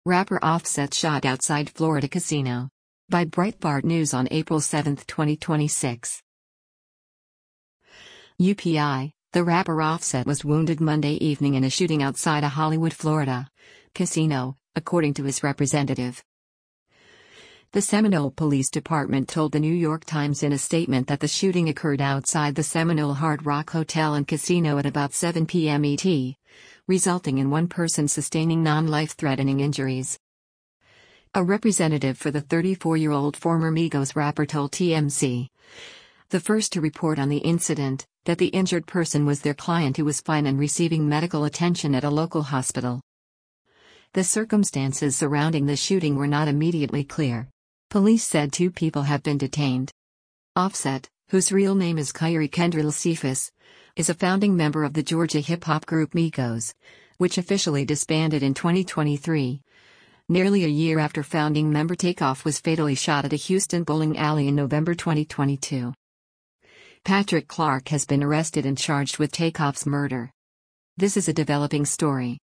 Rapper Offset shot outside Florida casino. By Breitbart News on April 7, 2026. UPI, the rapper Offset was wounded Monday evening in a shooting outside a Hollywood, Florida casino, according to his representative. The Seminole Police Department told the New York Times in a statement that the shooting occurred outside the Seminole Hard Rock Hotel and Casino at about 7 p.m. ET, resulting in one person sustaining non-life-threatening injuries. A representative for the 34-year-old former Migos rapper told TMZ, the first to report on the incident, that the injured person was their client who was fine and receiving medical attention at a local hospital. The circumstances surrounding the shooting were not immediately clear. Police said 2 people have been detained. Offset, whose real name is Kyrie Kendrell Cephas, is a founding member of the Georgia hip-hop group Migos, which officially disbanded in 2023, nearly a year after founding member Takeoff was fatally shot at a Houston bowling alley in November 2022. Patrick Clark has been arrested and charged with Takeoff's murder. This is a developing story.